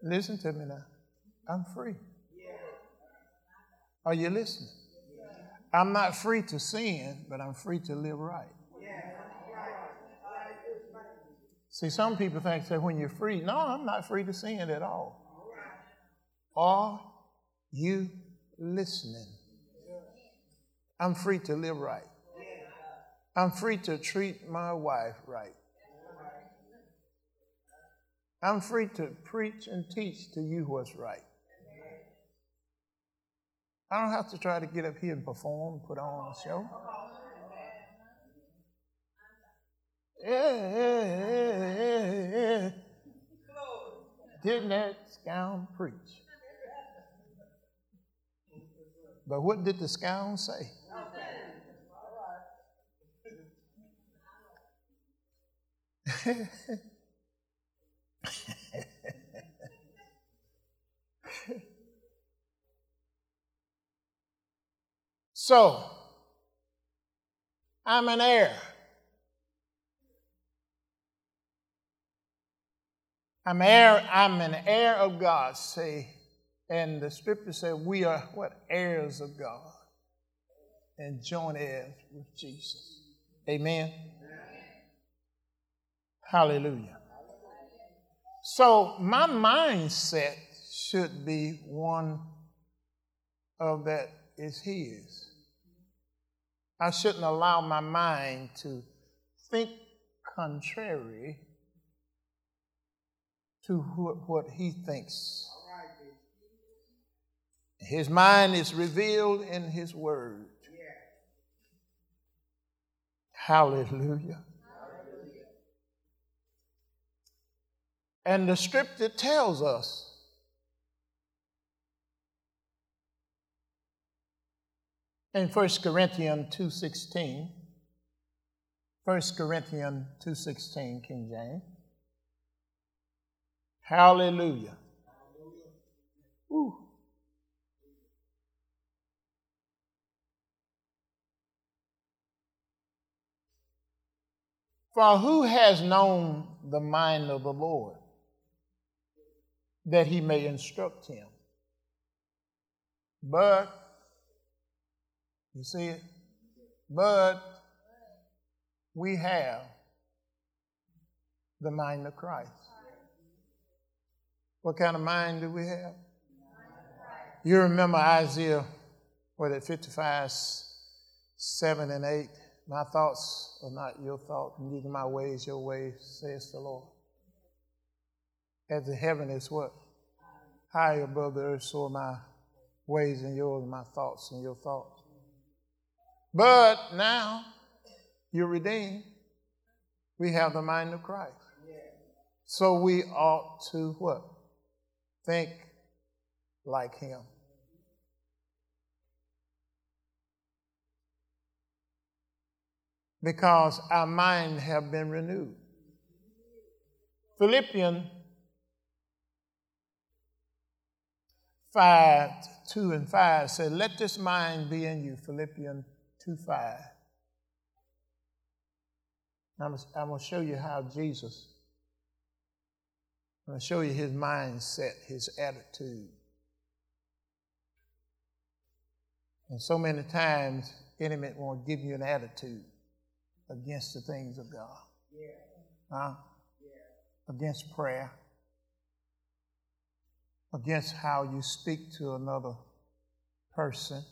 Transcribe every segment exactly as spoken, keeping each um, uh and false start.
Listen to me now. I'm free. Are you listening? I'm not free to sin, but I'm free to live right. See, some people think that when you're free, no, I'm not free to sin at all. Are you listening? I'm free to live right. I'm free to treat my wife right. I'm free to preach and teach to you what's right. I don't have to try to get up here and perform, put on a show. Yeah, yeah, yeah, yeah, yeah. Didn't that scoundrel preach? But what did the scoundrel say? So, I'm an heir. I'm heir, I'm an heir of God, say, and the scripture said we are what? Heirs of God and joint heirs with Jesus. Amen. Amen. Hallelujah. So my mindset should be one of that is his. I shouldn't allow my mind to think contrary to what he thinks. His mind is revealed in his word. Hallelujah. And the scripture tells us in First Corinthians two sixteen, First Corinthians two sixteen, King James. Hallelujah. Ooh. For who has known the mind of the Lord, that he may instruct him? But, you see it? But we have the mind of Christ. What kind of mind do we have? You remember Isaiah, what is it, fifty-five, seven and eight? My thoughts are not your thoughts, neither my ways your ways, says the Lord. As the heaven is what? High above the earth, so are my ways and yours, my thoughts and your thoughts. But now you're redeemed. We have the mind of Christ. So we ought to what? Think like him. Because our mind have been renewed. Philippians five, two and five said, let this mind be in you. Philippians two, five. I'm, I'm going to show you how Jesus, I'm going to show you his mindset, his attitude. And so many times, enemy won't give you an attitude against the things of God. Yeah. Huh? Yeah. Against prayer. Against how you speak to another person.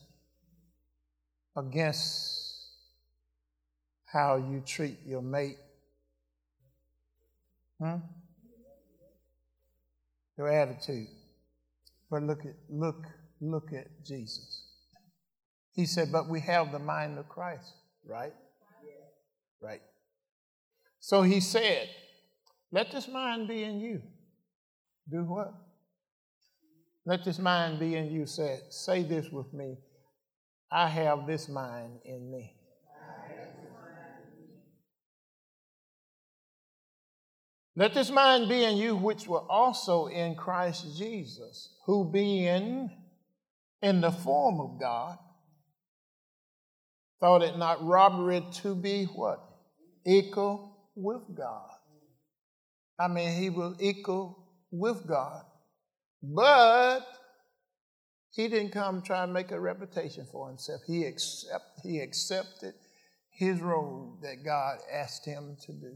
Against how you treat your mate. Hmm? Your attitude. But look at look look at Jesus. He said, but we have the mind of Christ, right? Right. So he said, let this mind be in you. Do what? Let this mind be in you. Say, say this with me. I have this mind in me. Let this mind be in you, which were also in Christ Jesus, who being in the form of God, thought it not robbery to be what? Equal with God. I mean, he was equal with God. But he didn't come try to make a reputation for himself. He, accept, he accepted his role that God asked him to do.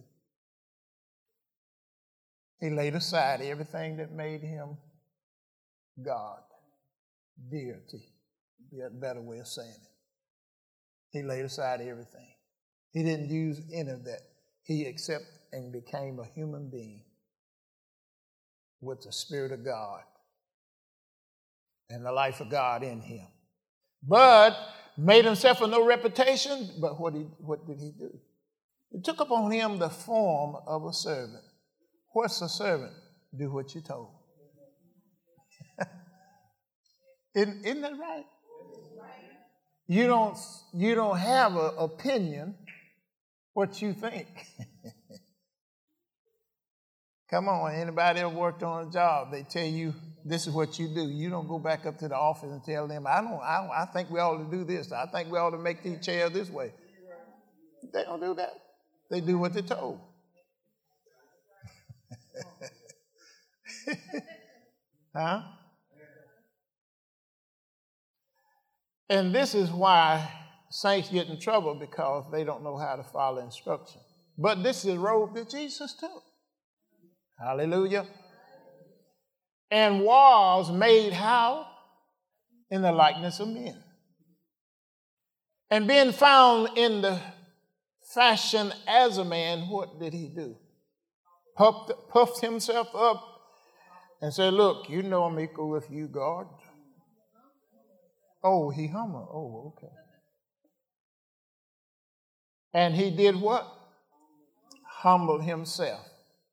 He laid aside everything that made him God, deity, be a better way of saying it. He laid aside everything. He didn't use any of that. He accepted and became a human being with the Spirit of God and the life of God in him. But made himself of no reputation, but what, he, what did he do? He took upon him the form of a servant. What's a servant? Do what you're told. isn't, isn't that right? You don't, you don't have an opinion what you think. Come on, anybody ever worked on a job, they tell you this is what you do. You don't go back up to the office and tell them, I don't, I, don't, I think we ought to do this. I think we ought to make these chairs this way. They don't do that. They do what they're told. Huh? And this is why saints get in trouble, because they don't know how to follow instruction. But this is the road that Jesus took. Hallelujah. And was made how? In the likeness of men. And being found in the fashion as a man, what did he do? Puffed, puffed himself up and said, look, you know I'm equal with you, God. Oh, he humbled. Oh, okay. And he did what? Humbled himself.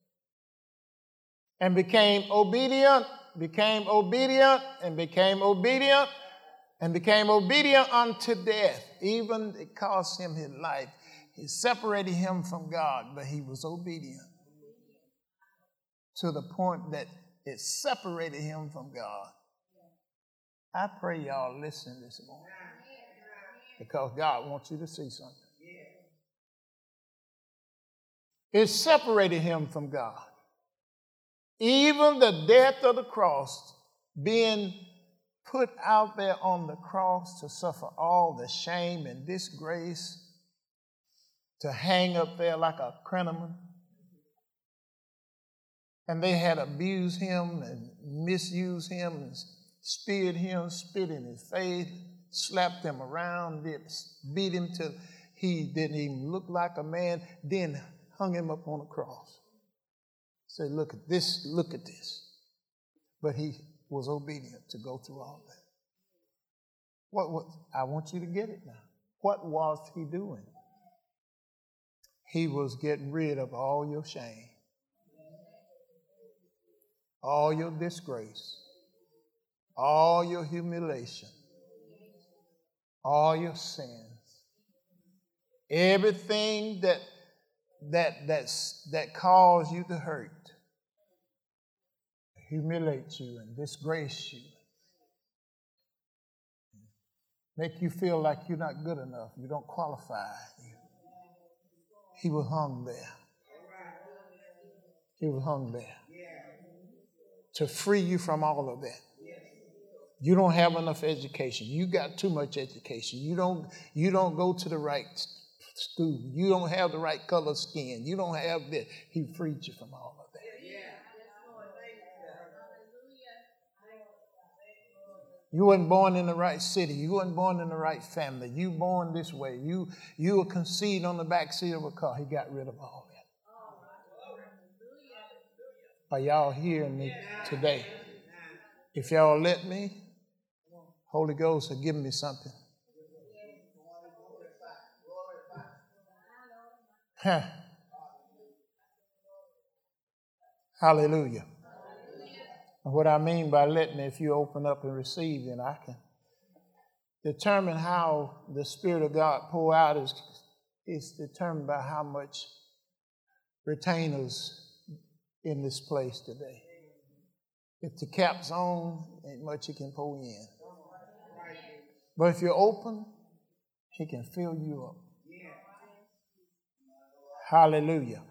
And became obedient, became obedient, and became obedient, and became obedient unto death. Even it cost him his life. It separated him from God, but he was obedient to the point that it separated him from God. I pray y'all listen this morning, because God wants you to see something. It separated him from God. Even the death of the cross, being put out there on the cross to suffer all the shame and disgrace, to hang up there like a criminal. And they had abused him and misused him and speared him, spit in his face, slapped him around, beat him till he didn't even look like a man, then hung him up on a cross. Said, look at this, look at this. But he was obedient to go through all that. What, what, I want you to get it now. What was he doing? He was getting rid of all your shame, all your disgrace, all your humiliation, all your sins, everything that that that's, that caused you to hurt, humiliate you and disgrace you, make you feel like you're not good enough, you don't qualify. He was hung there. He was hung there to free you from all of that. You don't have enough education. You got too much education. You don't, you don't go to the right school. You don't have the right color skin. You don't have this. He freed you from all of that. You weren't born in the right city. You weren't born in the right family. You born this way. You, you were conceived on the back seat of a car. He got rid of all that. Are y'all hearing me today? If y'all let me, Holy Ghost will give me something. Huh. Hallelujah. And what I mean by letting, if you open up and receive, then I can determine how the Spirit of God pour out is, is determined by how much retainers in this place today. If the cap's on, ain't much he can pour in. But if you're open, he can fill you up. Hallelujah.